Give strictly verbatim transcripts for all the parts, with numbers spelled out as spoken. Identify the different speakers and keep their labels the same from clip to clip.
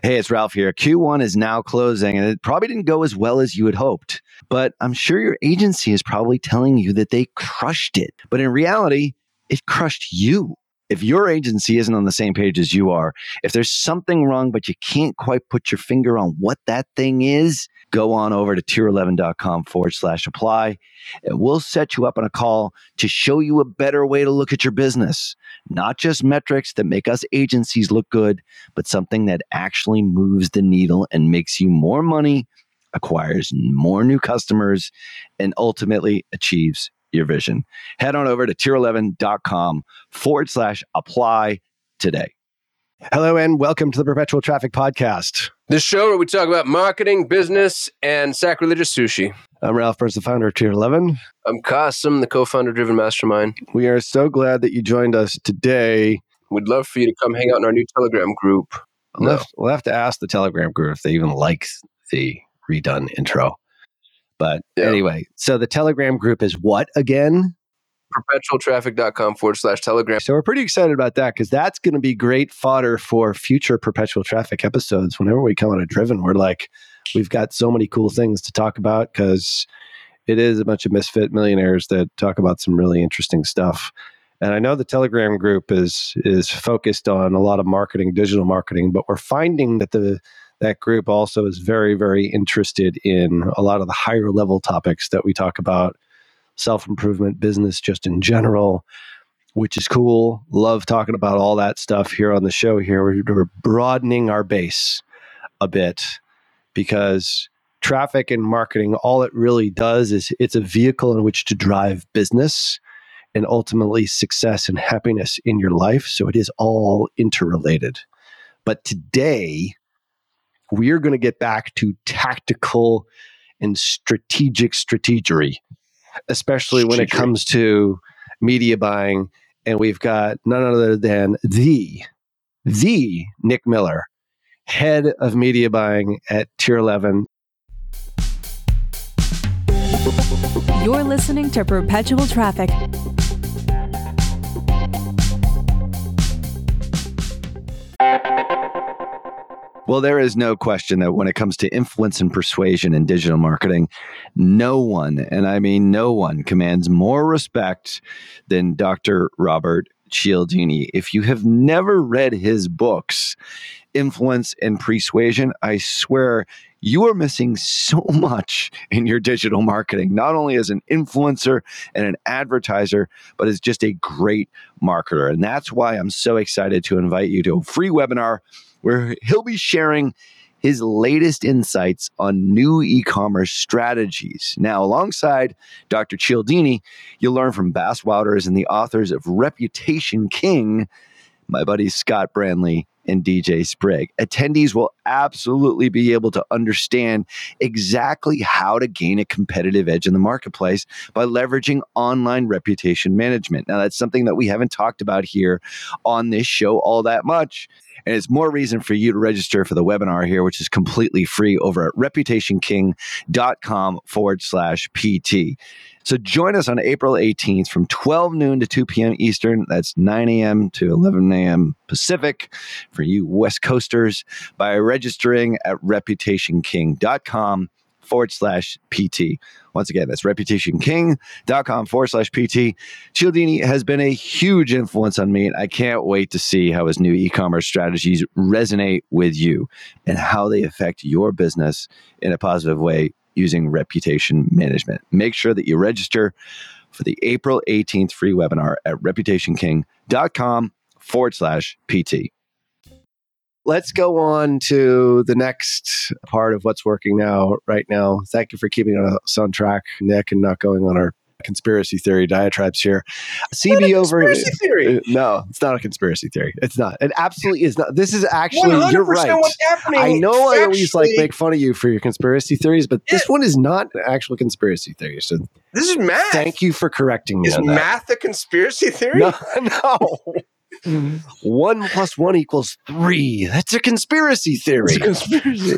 Speaker 1: Hey, it's Ralph here. Q one is now closing, and it probably didn't go as well as you had hoped. But I'm sure your agency is probably telling you that they crushed it. But in reality, it crushed you. If your agency isn't on the same page as you are, if there's something wrong, but you can't quite put your finger on what that thing is, go on over to tier eleven dot com forward slash apply, and we'll set you up on a call to show you a better way to look at your business. Not just metrics that make us agencies look good, but something that actually moves the needle and makes you more money, acquires more new customers, and ultimately achieves your vision. Head on over to tier eleven dot com forward slash apply today.
Speaker 2: Hello and welcome to the Perpetual Traffic Podcast.
Speaker 3: The show where we talk about marketing, business, and sacrilegious sushi.
Speaker 2: I'm Ralph Burns, the founder of Tier eleven.
Speaker 3: I'm Qasim, the co-founder of Driven Mastermind.
Speaker 2: We are so glad that you joined us today.
Speaker 3: We'd love for you to come hang out in our new Telegram group.
Speaker 2: We'll,
Speaker 3: No.
Speaker 2: have, we'll have to ask the Telegram group if they even like the redone intro. But
Speaker 3: Yeah.
Speaker 2: anyway, so the Telegram group is what again?
Speaker 3: perpetual traffic dot com forward slash telegram.
Speaker 2: So we're pretty excited about that because that's going to be great fodder for future Perpetual Traffic episodes. Whenever we come on a Driven, we're like, we've got so many cool things to talk about because it is a bunch of misfit millionaires that talk about some really interesting stuff. And I know the Telegram group is is focused on a lot of marketing, digital marketing, but we're finding that the that group also is very, very interested in a lot of the higher level topics that we talk about, self-improvement, business just in general, which is cool. Love talking about all that stuff here on the show here. We're, we're broadening our base a bit because traffic and marketing, all it really does is it's a vehicle in which to drive business and ultimately success and happiness in your life. So it is all interrelated. But today, we are going to get back to tactical and strategic strategery, especially when it comes to media buying. And we've got none other than the, the Nick Miller, head of media buying at Tier eleven.
Speaker 4: You're listening to Perpetual Traffic.
Speaker 1: Well, there is no question that when it comes to influence and persuasion in digital marketing, no one, and I mean no one, commands more respect than Doctor Robert Cialdini. If you have never read his books, Influence and Persuasion, I swear you are missing so much in your digital marketing, not only as an influencer and an advertiser, but as just a great marketer. And that's why I'm so excited to invite you to a free webinar where he'll be sharing his latest insights on new e-commerce strategies. Now, alongside Doctor Cialdini, you'll learn from Bass Wouters and the authors of Reputation King, my buddies Scott Branley and D J Sprigg. Attendees will absolutely be able to understand exactly how to gain a competitive edge in the marketplace by leveraging online reputation management. Now, that's something that we haven't talked about here on this show all that much. And it's more reason for you to register for the webinar here, which is completely free over at reputation king dot com forward slash P T. So join us on April eighteenth from twelve noon to two p.m. Eastern. That's nine a.m. to eleven a.m. Pacific for you West Coasters by registering at reputation king dot com forward slash P T. Once again, that's reputation king dot com forward slash P T. Cialdini has been a huge influence on me, and I can't wait to see how his new e-commerce strategies resonate with you and how they affect your business in a positive way using reputation management. Make sure that you register for the April eighteenth free webinar at reputation king dot com forward slash P T.
Speaker 2: Let's go on to the next part of what's working now, right now. Thank you for keeping us on track, Nick, and not going on our conspiracy theory diatribes here. C B O
Speaker 3: Conspiracy
Speaker 2: ver-
Speaker 3: theory.
Speaker 2: Uh, no, it's not a conspiracy theory. It's not. It absolutely is not. This is actually, you're right.
Speaker 3: What's happening
Speaker 2: I know I always like
Speaker 3: factually-
Speaker 2: make fun of you for your conspiracy theries, but this
Speaker 3: Yeah.
Speaker 2: one is not an actual conspiracy theory. So
Speaker 3: This is math.
Speaker 2: thank you for correcting me
Speaker 3: Is
Speaker 2: on that.
Speaker 3: math a conspiracy theory?
Speaker 2: No, no. One plus one equals three. That's a conspiracy theory.
Speaker 3: It's a conspiracy.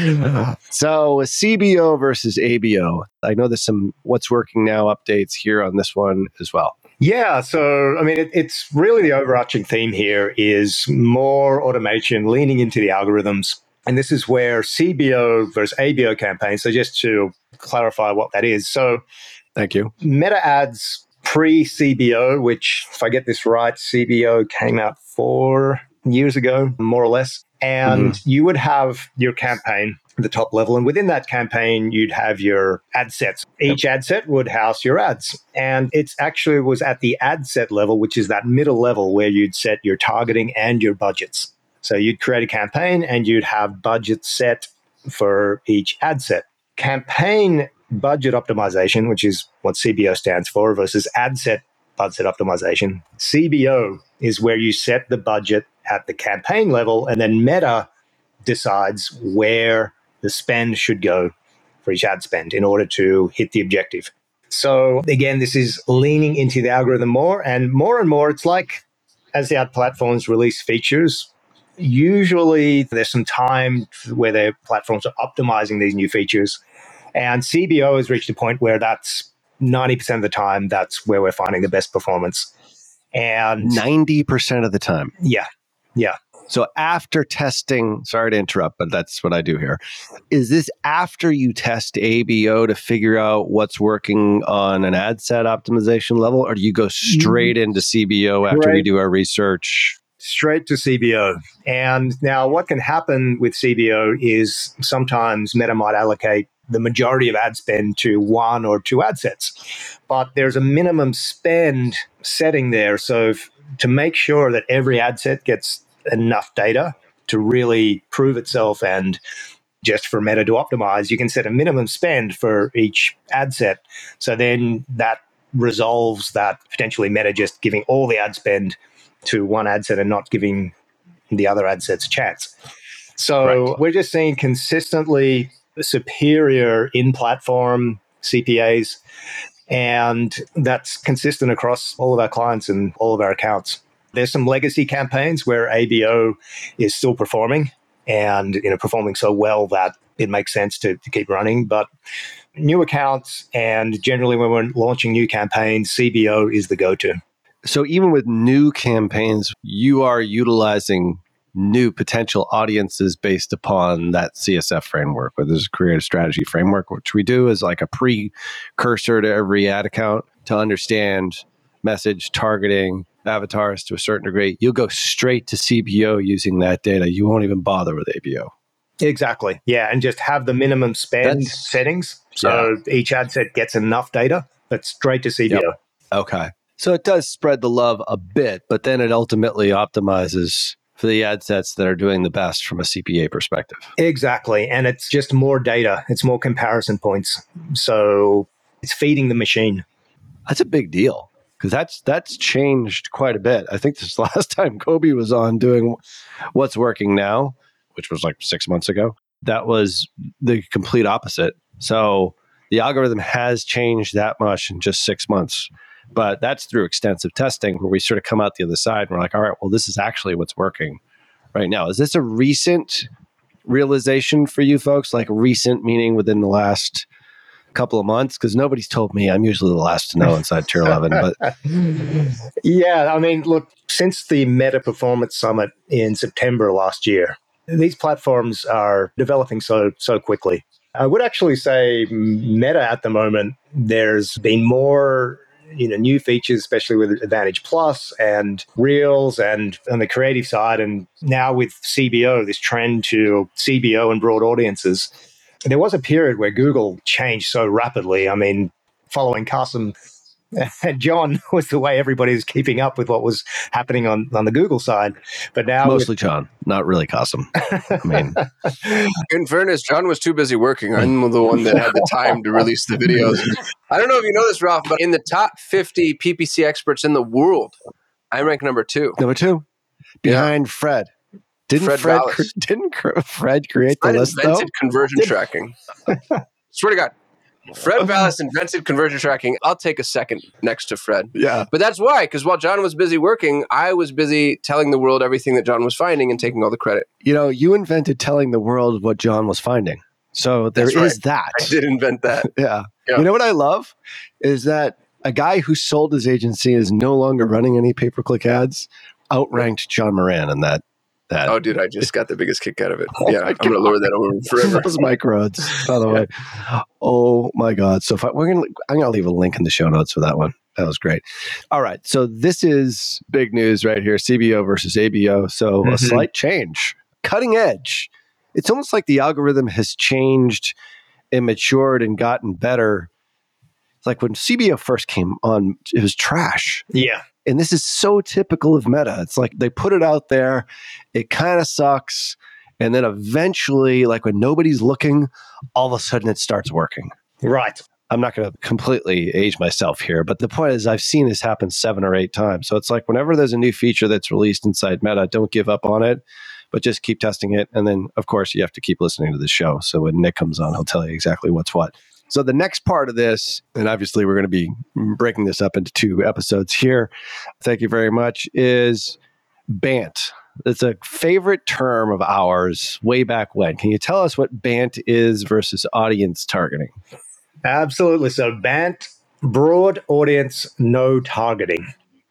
Speaker 2: So C B O versus A B O. I know there's some what's working now updates here on this one as well.
Speaker 5: Yeah, so I mean, it, it's really the overarching theme here is more automation, leaning into the algorithms, And this is where C B O versus A B O campaigns. So just to clarify what that is. So
Speaker 2: Thank you.
Speaker 5: Meta ads pre-C B O, which if I get this right, C B O came out four years ago, more or less. And mm-hmm. you would have your campaign at the top level. And within that campaign, you'd have your ad sets. Each ad set would house your ads. And it's actually was at the ad set level, which is that middle level where you'd set your targeting and your budgets. So you'd create a campaign and you'd have budgets set for each ad set. Campaign budget optimization, which is what C B O stands for, versus ad set budget optimization. C B O is where you set the budget at the campaign level, and then Meta decides where the spend should go for each ad spend in order to hit the objective. So again, this is leaning into the algorithm more and more and more. It's like as the ad platforms release features, usually there's some time where the platforms are optimizing these new features. And C B O has reached a point where that's ninety percent of the time, that's where we're finding the best performance. And
Speaker 2: ninety percent of the time.
Speaker 5: Yeah. Yeah.
Speaker 2: So after testing, sorry to interrupt, but that's what I do here. Is this after you test A B O to figure out what's working on an ad set optimization level, or do you go straight into C B O after right. we do our research?
Speaker 5: Straight to C B O. And now what can happen with C B O is sometimes Meta might allocate the majority of ad spend to one or two ad sets. But there's a minimum spend setting there. So if, to make sure that every ad set gets enough data to really prove itself and just for Meta to optimize, you can set a minimum spend for each ad set. So then that resolves that potentially Meta just giving all the ad spend to one ad set and not giving the other ad sets a chance. So right. we're just seeing consistently superior in-platform C P As, and that's consistent across all of our clients and all of our accounts. There's some legacy campaigns where A B O is still performing and you know performing so well that it makes sense to, to keep running. But new accounts and generally when we're launching new campaigns, C B O is the go-to.
Speaker 2: So even with new campaigns, you are utilizing new potential audiences based upon that C S F framework, whether it's a creative strategy framework, which we do as like a precursor to every ad account to understand message targeting, avatars to a certain degree. You'll go straight to C B O using that data. You won't even bother with A B O.
Speaker 5: Exactly. Yeah. And just have the minimum spend That's, settings. So yeah. each ad set gets enough data, but straight to C B O.
Speaker 2: Yep. Okay. So it does spread the love a bit, but then it ultimately optimizes for the ad sets that are doing the best from a C P A perspective.
Speaker 5: Exactly. And it's just more data. It's more comparison points. So it's feeding the machine.
Speaker 2: That's a big deal because that's that's changed quite a bit. I think this last time Kobe was on doing What's Working Now, which was like six months ago, that was the complete opposite. So the algorithm has changed that much in just six months. But that's through extensive testing where we sort of come out the other side and we're like, all right, well, this is actually what's working right now. Is this a recent realization for you folks? Like recent meaning within the last couple of months? Because nobody's told me. I'm usually the last to know inside Tier eleven. But
Speaker 5: yeah, I mean, look, since the Meta Performance Summit in September last year, these platforms are developing so so quickly. I would actually say Meta at the moment, there's been more you know, new features, especially with Advantage Plus and Reels and on the creative side. And now with C B O, this trend to C B O and broad audiences. There was a period where Google changed so rapidly. I mean, following Qasim and John was the way everybody was keeping up with what was happening on, on the Google side. But now
Speaker 2: mostly
Speaker 5: with,
Speaker 2: John, not really Qasim. I mean,
Speaker 3: in fairness, John was too busy working. I'm the one that had the time to release the videos. I don't know if you know this, Ralph, but in the top fifty P P C experts in the world, I rank number two.
Speaker 2: Number two, behind yeah. Fred. Didn't Fred, Fred cre- didn't Fred create the
Speaker 3: Fred
Speaker 2: list
Speaker 3: invented
Speaker 2: though?
Speaker 3: conversion tracking. Swear to God. Fred Vallis invented conversion tracking. I'll take a second next to Fred.
Speaker 2: Yeah.
Speaker 3: But that's why, because while John was busy working, I was busy telling the world everything that John was finding and taking all the credit.
Speaker 2: You know, you invented telling the world what John was finding. So there
Speaker 3: that's
Speaker 2: is
Speaker 3: right.
Speaker 2: that.
Speaker 3: I did invent that.
Speaker 2: yeah.
Speaker 3: yeah.
Speaker 2: You know what I love is that a guy who sold his agency is no longer running any pay-per-click ads, outranked John Moran in that that.
Speaker 3: Oh, dude, I just got the biggest kick out of it. Yeah, I'm going to lower that over forever.
Speaker 2: Those mic roads, by the way. Oh my God. So if I, we're gonna, I'm going to leave a link in the show notes for that one. That was great. All right. So this is big news right here. C B O versus A B O. So mm-hmm. a slight change, cutting edge. It's almost like the algorithm has changed and matured and gotten better. Like when C B O first came on, it was trash.
Speaker 5: Yeah.
Speaker 2: And this is so typical of Meta. It's like they put it out there, it kind of sucks. And then eventually, like when nobody's looking, all of a sudden it starts working.
Speaker 5: Right.
Speaker 2: I'm not going to completely age myself here, but the point is I've seen this happen seven or eight times. So it's like whenever there's a new feature that's released inside Meta, don't give up on it, but just keep testing it. And then, of course, you have to keep listening to the show. So when Nick comes on, he'll tell you exactly what's what. So the next part of this, and obviously we're going to be breaking this up into two episodes here, thank you very much, is B A N T. It's a favorite term of ours way back when. Can you tell us what B A N T is versus audience targeting?
Speaker 5: Absolutely. So B A N T, broad audience, no targeting.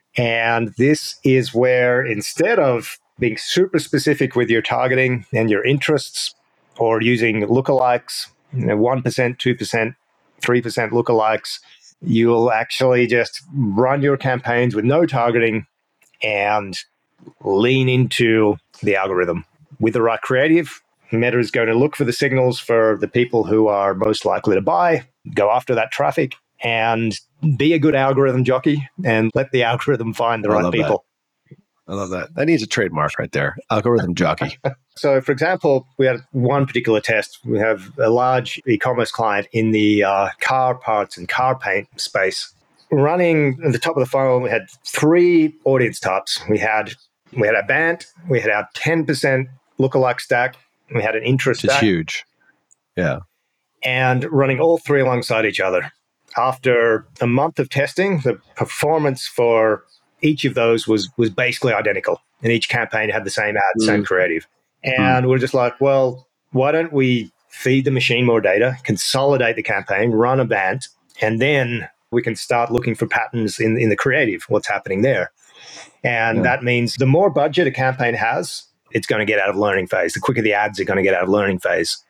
Speaker 5: And this is where instead of being super specific with your targeting and your interests or using lookalikes, you know, one percent, two percent, three percent lookalikes, you'll actually just run your campaigns with no targeting and lean into the algorithm. With the right creative, Meta is going to look for the signals for the people who are most likely to buy, go after that traffic, and be a good algorithm jockey and let the algorithm find the
Speaker 2: I
Speaker 5: right people.
Speaker 2: That. I love that. That needs a trademark right there. Algorithm jockey.
Speaker 5: So, for example, we had one particular test. We have a large e-commerce client in the uh, car parts and car paint space. Running at the top of the funnel, we had three audience types. We had we had a B A N T, we had our ten percent lookalike stack, we had an interest
Speaker 2: Which is
Speaker 5: stack.
Speaker 2: huge. Yeah.
Speaker 5: And running all three alongside each other. After a month of testing, the performance for each of those was was basically identical. And each campaign had the same ad, mm. same creative. And mm. we're just like, well, why don't we feed the machine more data, consolidate the campaign, run a B A N T, and then we can start looking for patterns in, in the creative, what's happening there. And yeah. that means the more budget a campaign has, it's going to get out of learning phase. The quicker the ads are going to get out of learning phase.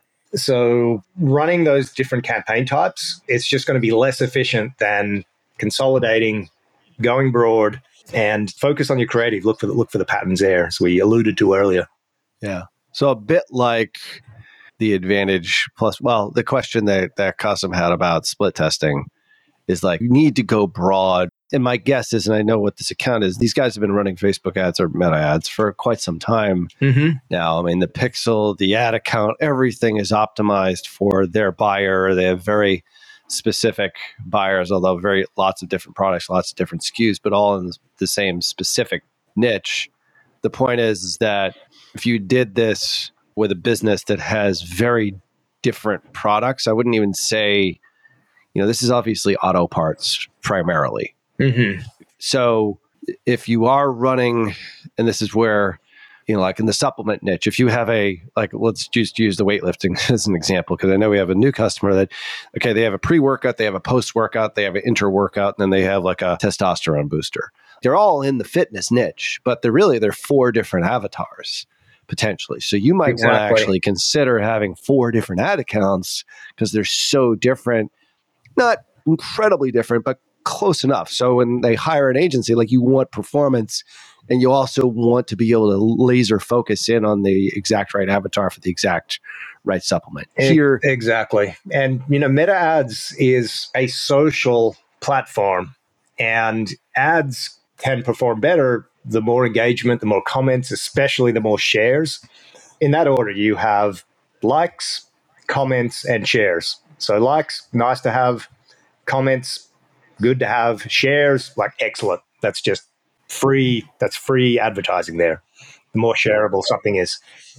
Speaker 5: So running those different campaign types, it's just going to be less efficient than consolidating, going broad, and focus on your creative. Look for the, look for the patterns there, as we alluded to earlier.
Speaker 2: Yeah. So a bit like the advantage plus, well, the question that, that Qasim had about split testing is like, you need to go broad. And my guess is, and I know what this account is, these guys have been running Facebook ads or Meta ads for quite some time mm-hmm. now. I mean, the pixel, the ad account, everything is optimized for their buyer. They have very specific buyers, although very lots of different products, lots of different S K Us, but all in the same specific niche. The point is, is that if you did this with a business that has very different products, I wouldn't even say, you know, this is obviously auto parts primarily. Mm-hmm. So if you are running, and this is where, you know, like in the supplement niche, if you have a, like, let's just use the weightlifting as an example, because I know we have a new customer that, okay, they have a pre-workout, they have a post-workout, they have an inter-workout, and then they have like a testosterone booster. They're all in the fitness niche, but they're really, they're four different avatars potentially. So you might exactly. want to actually consider having four different ad accounts because they're so different, not incredibly different, but close enough. So when they hire an agency, like you want performance and you also want to be able to laser focus in on the exact right avatar for the exact right supplement. Here,
Speaker 5: exactly. And, you know, Meta Ads is a social platform and ads can perform better the more engagement, the more comments, especially the more shares. In that order, you have likes, comments, and shares. So likes, nice to have. Comments, good to have. Shares, like excellent. That's just free. That's free advertising there. The more shareable something is.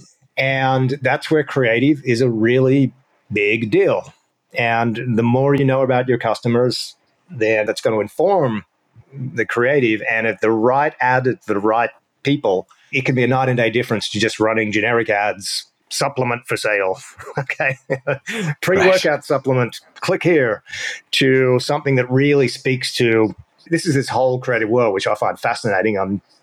Speaker 5: And that's where creative is a really big deal. And the more you know about your customers, then that's going to inform the creative. And if the right ad to the right people, it can be a night and day difference to just running generic ads, supplement for sale, okay, pre-workout right. supplement, click here, to something that really speaks to, this is this whole creative world, which I find fascinating. I'm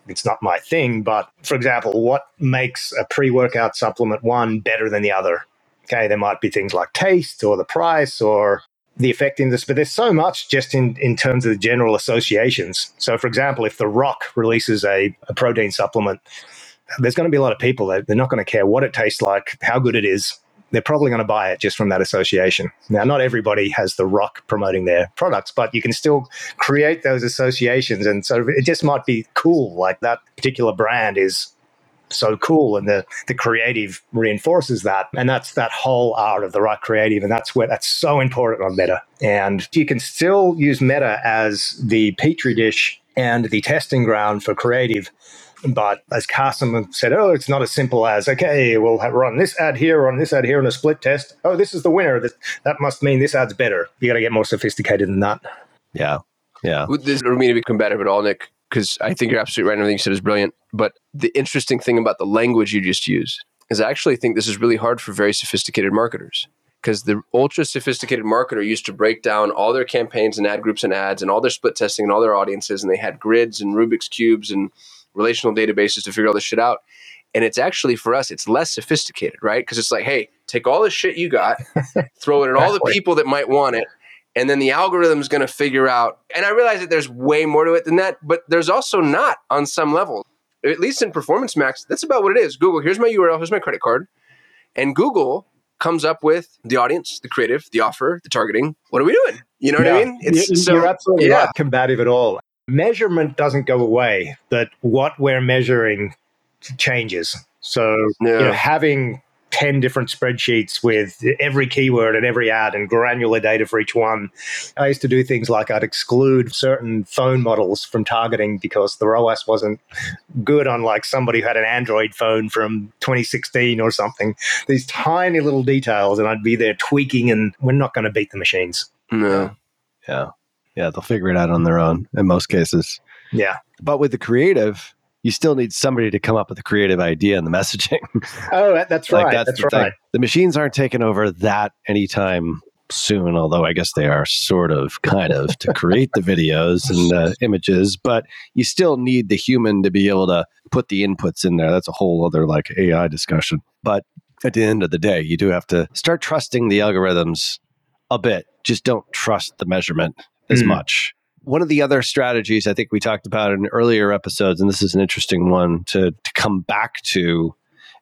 Speaker 5: it's not my thing. But for example, what makes a pre-workout supplement one better than the other? Okay, there might be things like taste or the price or the effectiveness, but there's so much just in, in terms of the general associations. So for example, if The Rock releases a, a protein supplement, there's going to be a lot of people that they're not going to care what it tastes like, how good it is. They're probably going to buy it just from that association. Now, not everybody has The Rock promoting their products, but you can still create those associations. And so it just might be cool, like that particular brand is so cool, and the, the creative reinforces that. And that's that whole art of the right creative. And that's where that's so important on Meta. And you can still use Meta as the petri dish and the testing ground for creative. But as Carson said, oh, it's not as simple as, okay, we'll have, run this ad here, run this ad here in a split test. Oh, this is the winner. That, that must mean this ad's better. You got to get more sophisticated than that.
Speaker 2: Yeah. Yeah.
Speaker 3: This doesn't mean to be combative at all, Nick, because I think you're absolutely right. Everything you said is brilliant. But the interesting thing about the language you just used is I actually think this is really hard for very sophisticated marketers, because the ultra sophisticated marketer used to break down all their campaigns and ad groups and ads and all their split testing and all their audiences. And they had grids and Rubik's cubes and relational databases to figure all this shit out. And it's actually, for us, it's less sophisticated, right? Because it's like, hey, take all the shit you got, throw it at all the people that might want it, and then the algorithm is going to figure out. And I realize that there's way more to it than that, but there's also not on some level. At least in Performance Max, that's about what it is. Google, here's my U R L, here's my credit card. And Google comes up with the audience, the creative, the offer, the targeting. What are we doing? You know what
Speaker 5: yeah.
Speaker 3: I mean? It's,
Speaker 5: You're
Speaker 3: so,
Speaker 5: absolutely
Speaker 3: yeah.
Speaker 5: not combative at all. Measurement doesn't go away, but what we're measuring changes. So
Speaker 3: Yeah.
Speaker 5: you know, having ten different spreadsheets with every keyword and every ad and granular data for each one. I used to do things like I'd exclude certain phone models from targeting because the R O A S wasn't good on like somebody who had an Android phone from twenty sixteen or something. These tiny little details, and I'd be there tweaking, and we're not going to beat the machines.
Speaker 3: No.
Speaker 2: Yeah. Yeah. They'll figure it out on their own in most cases.
Speaker 5: Yeah.
Speaker 2: But with the creative, you still need somebody to come up with a creative idea in the messaging.
Speaker 5: Oh, that- that's
Speaker 2: Like,
Speaker 5: right.
Speaker 2: that's
Speaker 5: That's,
Speaker 2: the
Speaker 5: right.
Speaker 2: thing. The machines aren't taking over that anytime soon, although I guess they are sort of, kind of, to create the videos and the images. But you still need the human to be able to put the inputs in there. That's a whole other like A I discussion. But at the end of the day, you do have to start trusting the algorithms a bit. Just don't trust the measurement as
Speaker 5: Mm.
Speaker 2: much. One of the other strategies I think we talked about in earlier episodes, and this is an interesting one to, to come back to,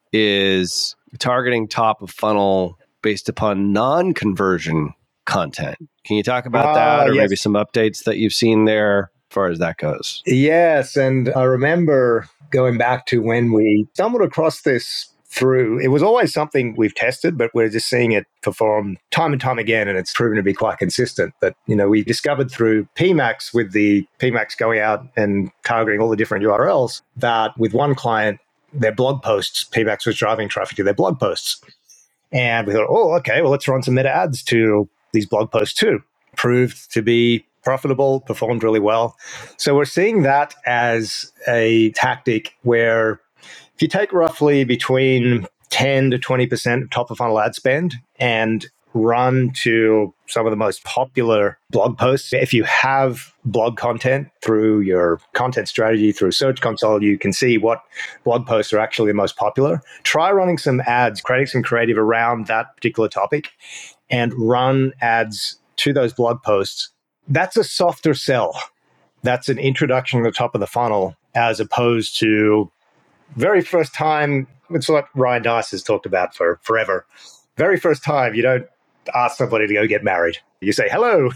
Speaker 2: is targeting top of funnel based upon non-conversion content. Can you talk about
Speaker 5: Ah,
Speaker 2: that, or
Speaker 5: yes.
Speaker 2: maybe some updates that you've seen there as far as that goes?
Speaker 5: Yes, and I remember going back to when we stumbled across this through, it was always something we've tested, but we're just seeing it perform time and time again, and it's proven to be quite consistent. But, you know, we discovered through P MAX, with the P MAX going out and targeting all the different U R Ls, that with one client, their blog posts, P MAX was driving traffic to their blog posts. And we thought, oh, okay, well, let's run some meta ads to these blog posts too. Proved to be profitable, performed really well. So we're seeing that as a tactic where if you take roughly between ten to twenty percent of top of funnel ad spend and run to some of the most popular blog posts, if you have blog content through your content strategy, through Search Console, you can see what blog posts are actually the most popular. Try running some ads, creating some creative around that particular topic, and run ads to those blog posts. That's a softer sell. That's an introduction to the top of the funnel, as opposed to very first time. It's what Ryan Dice has talked about for forever. Very first time, you don't ask somebody to go get married. You say hello.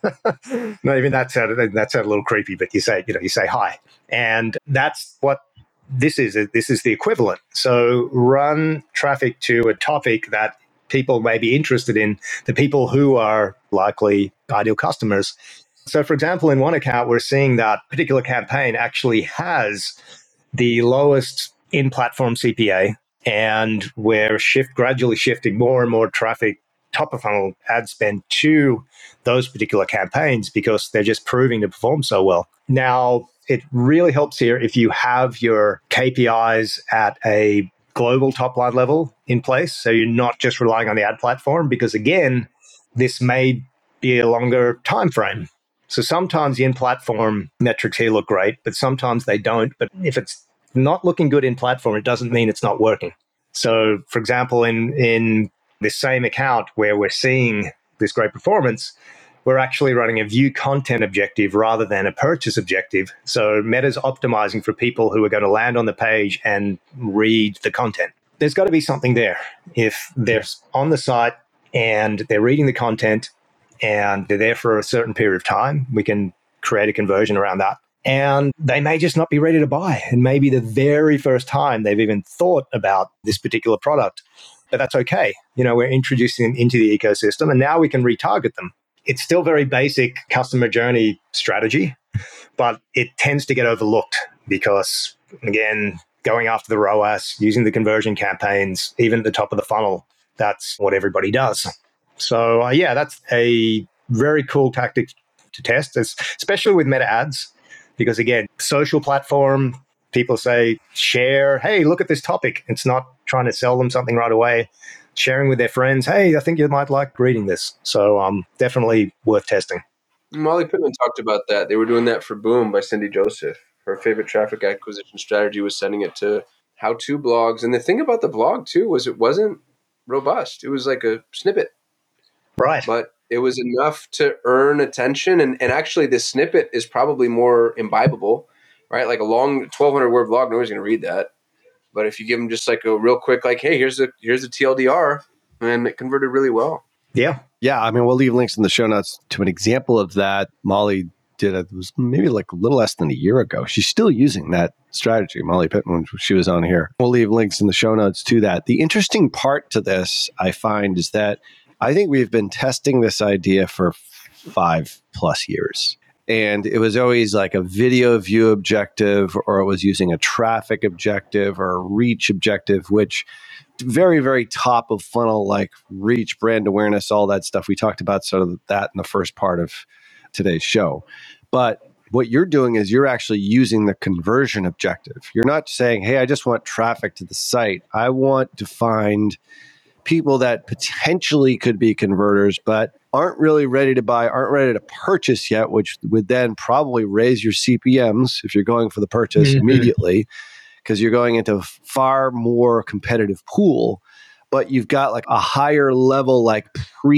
Speaker 5: Not even that sounded that sounded a little creepy, but you say, you know, you say hi, and that's what this is. This is the equivalent. So run traffic to a topic that people may be interested in, the people who are likely ideal customers. So, for example, in one account, we're seeing that particular campaign actually has the lowest in-platform C P A, and we're shift gradually shifting more and more traffic, top of funnel ad spend, to those particular campaigns because they're just proving to perform so well. Now, it really helps here if you have your K P Is at a global top line level in place, so you're not just relying on the ad platform, because again, this may be a longer time frame. So sometimes the in-platform metrics here look great, but sometimes they don't. But if it's not looking good in platform, it doesn't mean it's not working. So, for example, in in this same account where we're seeing this great performance, we're actually running a view content objective rather than a purchase objective. So Meta's optimizing for people who are going to land on the page and read the content. There's got to be something there. If they're on the site and they're reading the content and they're there for a certain period of time, we can create a conversion around that. And they may just not be ready to buy. And maybe the very first time they've even thought about this particular product. But that's okay. You know, we're introducing them into the ecosystem and now we can retarget them. It's still very basic customer journey strategy, but it tends to get overlooked because, again, going after the R O A S, using the conversion campaigns, even at the top of the funnel, that's what everybody does. So, uh, yeah, that's a very cool tactic to test, especially with Meta ads, because, again, social platform, people say, share, hey, look at this topic. It's not trying to sell them something right away. Sharing with their friends, hey, I think you might like reading this. So um, definitely worth testing.
Speaker 3: Molly Pittman talked about that. They were doing that for Boom by Cindy Joseph. Her favorite traffic acquisition strategy was sending it to how-to blogs. And the thing about the blog, too, was it wasn't robust. It was like a snippet.
Speaker 5: Right.
Speaker 3: But it was enough to earn attention. And, and actually, this snippet is probably more imbibable, right? Like a long twelve hundred word blog, nobody's going to read that. But if you give them just like a real quick, like, hey, here's a here's a T L D R, and it converted really well.
Speaker 5: Yeah.
Speaker 2: Yeah. I mean, we'll leave links in the show notes to an example of that. Molly did it, it was maybe like a little less than a year ago. She's still using that strategy, Molly Pittman, she was on here. We'll leave links in the show notes to that. The interesting part to this, I find, is that I think we've been testing this idea for five plus years. And it was always like a video view objective, or it was using a traffic objective or a reach objective, which very, very top of funnel, like reach, brand awareness, all that stuff. We talked about sort of that in the first part of today's show. But what you're doing is you're actually using the conversion objective. You're not saying, hey, I just want traffic to the site. I want to find people that potentially could be converters, but aren't really ready to buy, aren't ready to purchase yet, which would then probably raise your C P Ms if you're going for the purchase mm-hmm. immediately, because you're going into a far more competitive pool, but you've got like a higher level, like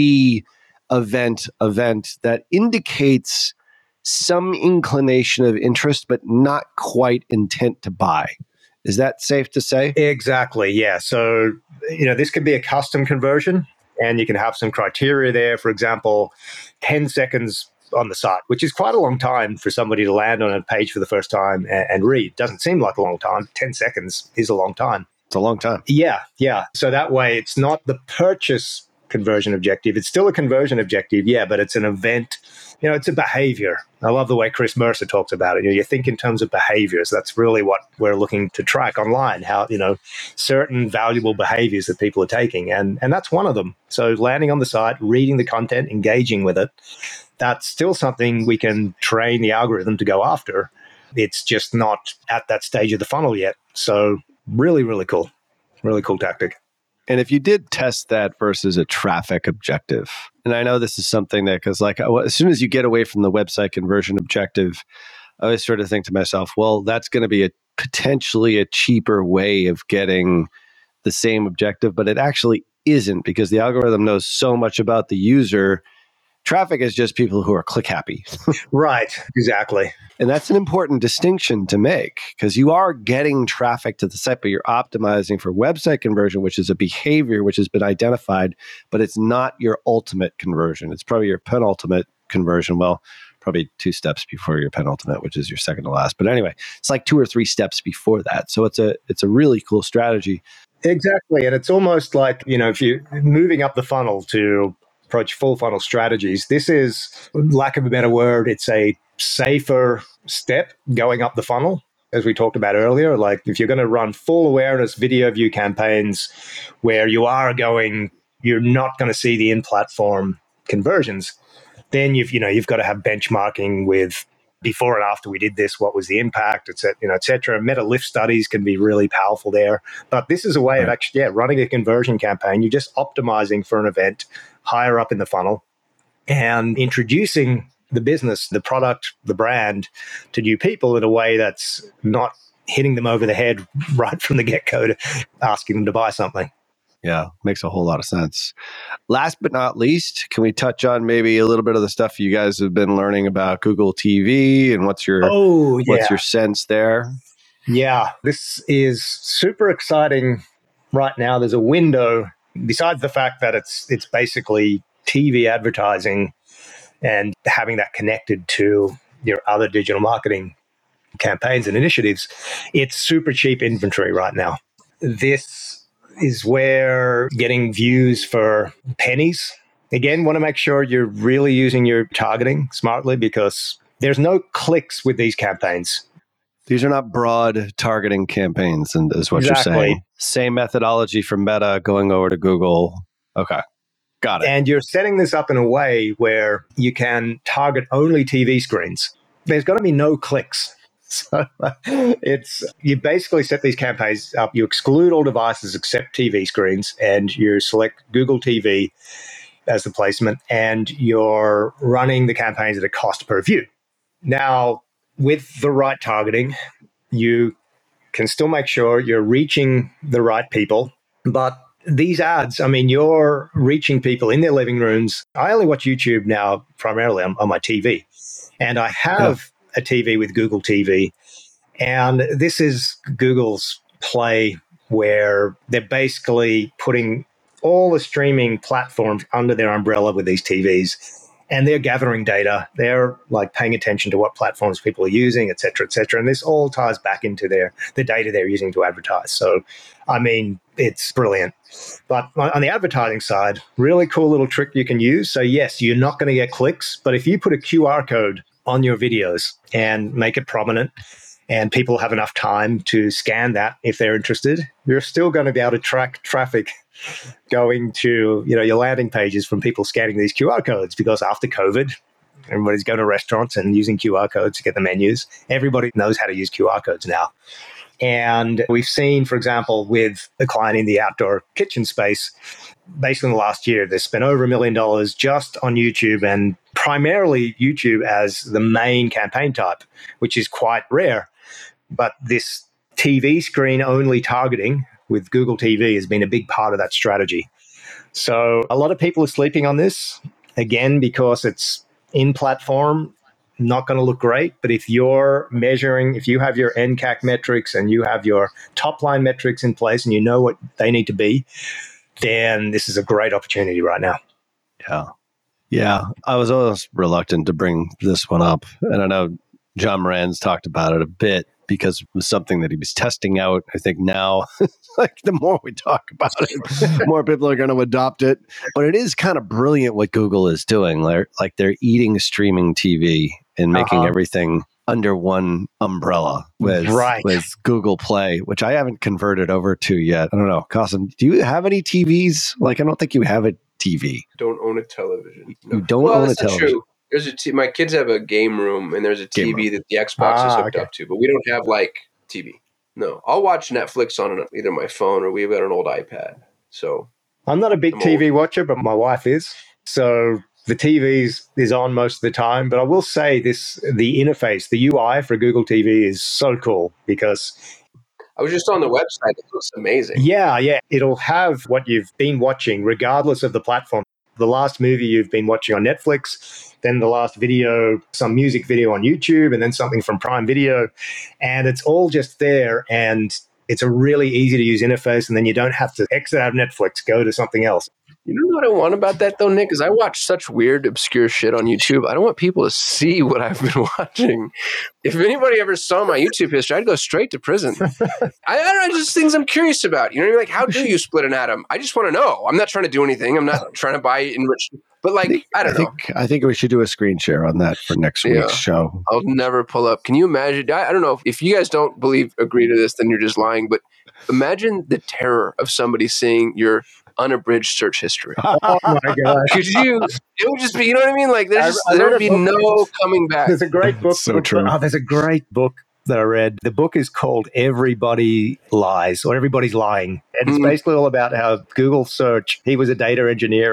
Speaker 2: pre-event event that indicates some inclination of interest, but not quite intent to buy. Is that safe to say?
Speaker 5: Exactly, yeah. So, you know, this could be a custom conversion, and you can have some criteria there. For example, ten seconds on the site, which is quite a long time for somebody to land on a page for the first time and, and read. Doesn't seem like a long time. ten seconds is a long time.
Speaker 2: It's a long time.
Speaker 5: Yeah, yeah. So that way, it's not the purchase conversion objective. It's still a conversion objective, yeah, but it's an event. You know, it's a behavior. I love the way Chris Mercer talks about it. You know, you think in terms of behaviors. That's really what we're looking to track online, how, you know, certain valuable behaviors that people are taking. And, and that's one of them. So landing on the site, reading the content, engaging with it, that's still something we can train the algorithm to go after. It's just not at that stage of the funnel yet. So really, really cool. Really cool tactic.
Speaker 2: And if you did test that versus a traffic objective, and I know this is something that, because like as soon as you get away from the website conversion objective, I always sort of think to myself, well, that's going to be a potentially a cheaper way of getting the same objective, but it actually isn't, because the algorithm knows so much about the user. Traffic is just people who are click happy.
Speaker 5: Right, exactly.
Speaker 2: And that's an important distinction to make, because you are getting traffic to the site, but you're optimizing for website conversion, which is a behavior which has been identified, but it's not your ultimate conversion. It's probably your penultimate conversion. Well, probably two steps before your penultimate, which is your second to last. But anyway, it's like two or three steps before that. So it's a it's a really cool strategy.
Speaker 5: Exactly. And it's almost like, you know, if you're moving up the funnel to approach full funnel strategies, this is, lack of a better word, it's a safer step going up the funnel, as we talked about earlier. Like if you're going to run full awareness video view campaigns where you are going, you're not going to see the in-platform conversions, then you've, you know, you've got to have benchmarking with before and after we did this, what was the impact, et cetera, you know, et cetera. Meta lift studies can be really powerful there. But this is a way right. of actually, yeah, running a conversion campaign. You're just optimizing for an event higher up in the funnel and introducing the business, the product, the brand to new people in a way that's not hitting them over the head right from the get-go to asking them to buy something.
Speaker 2: Yeah, makes a whole lot of sense. Last but not least, can we touch on maybe a little bit of the stuff you guys have been learning about Google T V and what's your
Speaker 5: oh, yeah.
Speaker 2: what's your sense there?
Speaker 5: Yeah, this is super exciting right now. There's a window, besides the fact that it's it's basically T V advertising and having that connected to your other digital marketing campaigns and initiatives, it's super cheap inventory right now. This is where getting views for pennies. Again, want to make sure you're really using your targeting smartly because there's no clicks with these campaigns.
Speaker 2: These are not broad targeting campaigns, and is what
Speaker 5: Exactly.
Speaker 2: you're saying. Same methodology from Meta going over to Google. Okay. Got it.
Speaker 5: And you're setting this up in a way where you can target only T V screens. There's going to be no clicks. So it's you basically set these campaigns up. You exclude all devices except T V screens, and you select Google T V as the placement, and you're running the campaigns at a cost per view. Now, with the right targeting, you can still make sure you're reaching the right people, but these ads, I mean, you're reaching people in their living rooms. I only watch YouTube now primarily on, on my T V, and I have yeah. a T V with Google T V, and this is Google's play where they're basically putting all the streaming platforms under their umbrella with these T Vs, and they're gathering data. They're like paying attention to what platforms people are using, et cetera, et cetera. And this all ties back into their the data they're using to advertise. So, I mean, it's brilliant. But on the advertising side, really cool little trick you can use. So yes, you're not going to get clicks, but if you put a Q R code on your videos and make it prominent, and people have enough time to scan that if they're interested, you're still going to be able to track traffic going to, you know, your landing pages from people scanning these Q R codes, because after COVID, everybody's going to restaurants and using Q R codes to get the menus. Everybody knows how to use Q R codes now. And we've seen, for example, with a client in the outdoor kitchen space, basically in the last year, they spent over a million dollars just on YouTube, and primarily YouTube as the main campaign type, which is quite rare. But this T V screen only targeting with Google T V has been a big part of that strategy. So a lot of people are sleeping on this, again, because it's in platform, not going to look great. But if you're measuring, if you have your N C A C metrics and you have your top line metrics in place and you know what they need to be, then this is a great opportunity right now.
Speaker 2: Yeah. Yeah. I was always reluctant to bring this one up. And I know John Moran's talked about it a bit, because it was something that he was testing out. I think now, like the more we talk about it, more people are going to adopt it. But it is kind of brilliant what Google is doing. They're, like they're eating streaming T V and making uh-huh. everything under one umbrella with,
Speaker 5: right.
Speaker 2: with Google Play, which I haven't converted over to yet. I don't know. Costin, do you have any T Vs? Like, I don't think you have a T V.
Speaker 3: Don't own a television. No.
Speaker 2: You don't
Speaker 3: well,
Speaker 2: own a
Speaker 3: that's
Speaker 2: television.
Speaker 3: True. There's a t- my kids have a game room, and there's a T V that the Xbox
Speaker 5: ah,
Speaker 3: is hooked
Speaker 5: okay.
Speaker 3: up to, but we don't have like T V. No, I'll watch Netflix on an, either my phone or we've got an old iPad. So
Speaker 5: I'm not a big
Speaker 3: I'm
Speaker 5: T V
Speaker 3: old.
Speaker 5: watcher, but my wife is. So the T V is on most of the time. But I will say this: the interface, the U I for Google T V is so cool, because
Speaker 3: I was just on the website. It looks amazing.
Speaker 5: Yeah, yeah. It'll have what you've been watching, regardless of the platform. The last movie you've been watching on Netflix, then the last video, some music video on YouTube, and then something from Prime Video. And it's all just there. And it's a really easy to use interface. And then you don't have to exit out of Netflix, go to something else.
Speaker 3: You know what I want about that, though, Nick? Is I watch such weird, obscure shit on YouTube. I don't want people to see what I've been watching. If anybody ever saw my YouTube history, I'd go straight to prison. I, I don't know, just things I'm curious about. You know what I mean? Like, how do you split an atom? I just want to know. I'm not trying to do anything. I'm not trying to buy enriched. But, like, I, think, I don't
Speaker 2: I
Speaker 3: know.
Speaker 2: Think, I think we should do a screen share on that for next
Speaker 3: Yeah.
Speaker 2: week's show.
Speaker 3: I'll never pull up. Can you imagine? I, I don't know. If you guys don't believe, agree to this, then you're just lying. But imagine the terror of somebody seeing your unabridged search history.
Speaker 5: Oh my gosh.
Speaker 3: Could you, it would just be, you know what I mean? Like there's just,
Speaker 5: I, I
Speaker 3: there
Speaker 5: read
Speaker 3: would
Speaker 5: a
Speaker 3: be
Speaker 5: book.
Speaker 3: no coming back.
Speaker 5: There's a great book.
Speaker 2: So true.
Speaker 5: Oh, there's a great book that I read. The book is called Everybody Lies, or Everybody's Lying. And it's
Speaker 3: Mm.
Speaker 5: basically all about how Google search, he was a data engineer at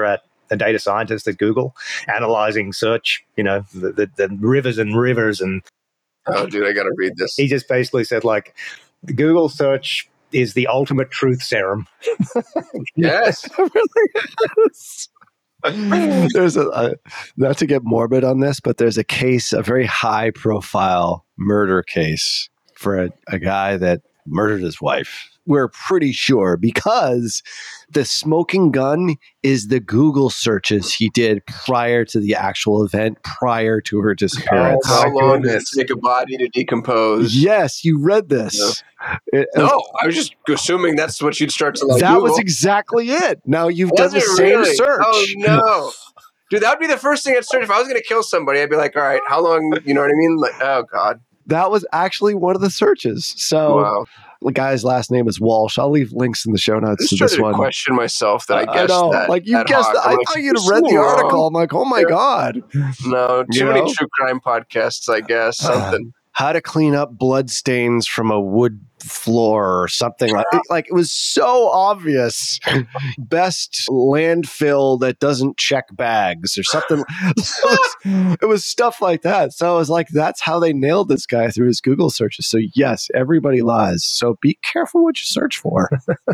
Speaker 5: a data scientist at Google, analyzing search, you know, the, the, the rivers and rivers. And
Speaker 3: oh, dude, I got to read this.
Speaker 5: He just basically said, like, Google search is the ultimate truth serum.
Speaker 3: Yes.
Speaker 2: It really is. There's a, uh, not to get morbid on this, but there's a case, a very high profile murder case for a, a guy that murdered his wife. We're pretty sure because the smoking gun is the Google searches he did prior to the actual event, prior to her disappearance.
Speaker 5: Oh,
Speaker 3: How
Speaker 5: my
Speaker 3: long does
Speaker 5: goodness.
Speaker 3: it take a body to decompose?
Speaker 2: Yes, you read this.
Speaker 3: Yeah.
Speaker 2: It-
Speaker 3: No, I was just assuming that's what you'd start to like.
Speaker 2: that
Speaker 3: Google.
Speaker 2: was exactly it. Now you've
Speaker 3: Was
Speaker 2: done the
Speaker 3: it
Speaker 2: same
Speaker 3: really?
Speaker 2: search.
Speaker 3: Oh no, dude, that would be the first thing I'd search if I was going to kill somebody. I'd be like, all right, how long? You know what I mean? Like, oh god,
Speaker 2: That was actually one of the searches. So
Speaker 3: wow.
Speaker 2: the guy's last name is Walsh. I'll leave links in the show
Speaker 3: I
Speaker 2: notes
Speaker 3: just
Speaker 2: to
Speaker 3: started
Speaker 2: this
Speaker 3: to
Speaker 2: one.
Speaker 3: question myself that I
Speaker 2: I
Speaker 3: guessed
Speaker 2: know,
Speaker 3: that.
Speaker 2: like you
Speaker 3: ad
Speaker 2: guessed.
Speaker 3: hoc.
Speaker 2: That.
Speaker 3: I'm
Speaker 2: I
Speaker 3: like,
Speaker 2: thought
Speaker 3: is
Speaker 2: you'd
Speaker 3: there
Speaker 2: have read the
Speaker 3: something wrong?
Speaker 2: article. I'm like, oh my
Speaker 3: Yeah.
Speaker 2: god.
Speaker 3: No, too
Speaker 2: You
Speaker 3: many
Speaker 2: know?
Speaker 3: true crime podcasts, I guess. Something.
Speaker 2: How to clean up blood stains from a wood floor or something like it, like it was so obvious. Best landfill that doesn't check bags or something. It was, it was stuff like that. So I was like, that's how they nailed this guy through his Google searches. So yes, everybody lies. So be careful what you search for.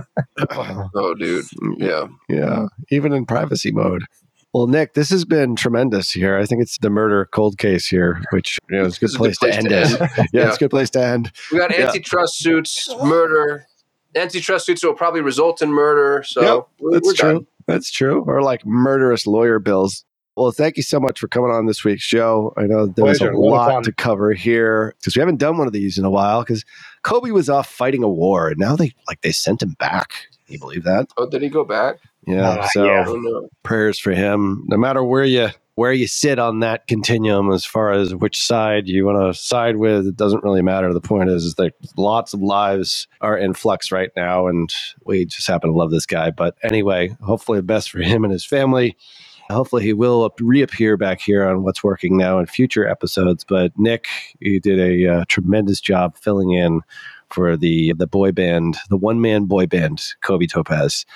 Speaker 3: Oh, dude. Yeah.
Speaker 2: Yeah, even in privacy mode. Well, Nick, this has been tremendous here. I think it's the murder cold case here, which you know is a good
Speaker 3: This is a
Speaker 2: place,
Speaker 3: good
Speaker 2: to end it. yeah,
Speaker 3: Yeah.
Speaker 2: it's a good place to end.
Speaker 3: We got
Speaker 2: Yeah.
Speaker 3: antitrust suits, murder. Antitrust suits will probably result in murder. So
Speaker 2: Yep,
Speaker 3: we're,
Speaker 2: That's
Speaker 3: we're
Speaker 2: true.
Speaker 3: done.
Speaker 2: That's true. Or like murderous lawyer bills. Well, thank you so much for coming on this week's show. I know there
Speaker 5: Pleasure.
Speaker 2: was a
Speaker 5: A lot of
Speaker 2: lot
Speaker 5: fun.
Speaker 2: to cover here because we haven't done one of these in a while because Kobe was off fighting a war and now they like they sent him back. Can you believe that?
Speaker 3: Oh, did he go back?
Speaker 2: Yeah.
Speaker 5: Uh,
Speaker 2: so
Speaker 5: yeah.
Speaker 3: Oh no.
Speaker 2: prayers for him. No matter where you where you sit on that continuum, as far as which side you want to side with, it doesn't really matter. The point is, is that lots of lives are in flux right now, and we just happen to love this guy. But anyway, hopefully the best for him and his family. Hopefully he will reappear back here on What's Working Now in future episodes. But Nick, you did a uh, tremendous job filling in for the the boy band, the one man boy band, Kobe Topaz.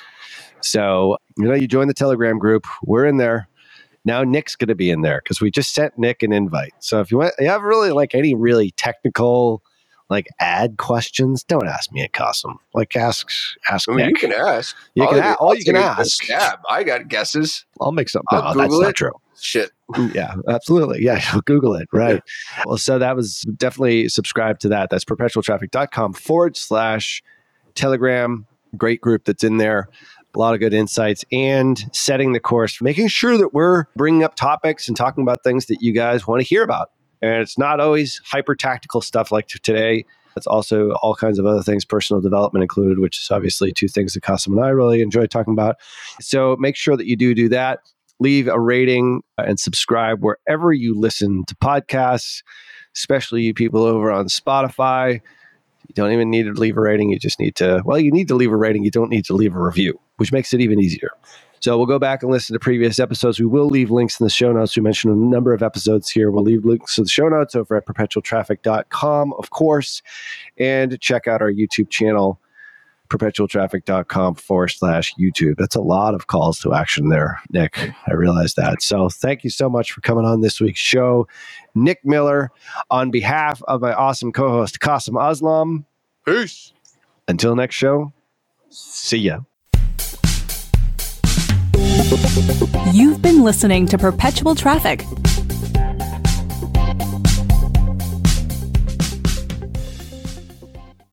Speaker 2: So, you know, you joined the Telegram group. We're in there. Now Nick's going to be in there because we just sent Nick an invite. So if you want, you have really like any really technical, like ad questions, don't ask me at Cosm. Like ask, ask
Speaker 3: I mean,
Speaker 2: Nick.
Speaker 3: you can ask.
Speaker 2: You
Speaker 3: I'll
Speaker 2: can
Speaker 3: even-
Speaker 2: a- all
Speaker 3: I'll
Speaker 2: you can
Speaker 3: take a- a
Speaker 2: ask.
Speaker 3: Stab. I got guesses.
Speaker 2: I'll make something.
Speaker 3: I'll
Speaker 2: No, that's
Speaker 3: Google
Speaker 2: not
Speaker 3: it.
Speaker 2: true.
Speaker 3: Shit.
Speaker 2: Yeah, absolutely. Yeah, you'll Google it. Right. Well, so that was definitely subscribe to that. That's perpetualtraffic.com forward slash Telegram. Great group that's in there. A lot of good insights and setting the course, making sure that we're bringing up topics and talking about things that you guys want to hear about. And it's not always hyper tactical stuff like today. It's also all kinds of other things, personal development included, which is obviously two things that Cosm and I really enjoy talking about. So make sure that you do do that. Leave a rating and subscribe wherever you listen to podcasts, especially you people over on Spotify. You don't even need to leave a rating. You just need to, well, you need to leave a rating. You don't need to leave a review, which makes it even easier. So we'll go back and listen to previous episodes. We will leave links in the show notes. We mentioned a number of episodes here. We'll leave links to the show notes over at perpetual traffic dot com, of course, and check out our YouTube channel, perpetualtraffic.com forward slash YouTube. That's a lot of calls to action there, Nick. I realize that. So thank you so much for coming on this week's show. Nick Miller, on behalf of my awesome co-host, Cosm Aslam.
Speaker 3: Peace.
Speaker 2: Until next show, see ya.
Speaker 4: You've been listening to Perpetual Traffic,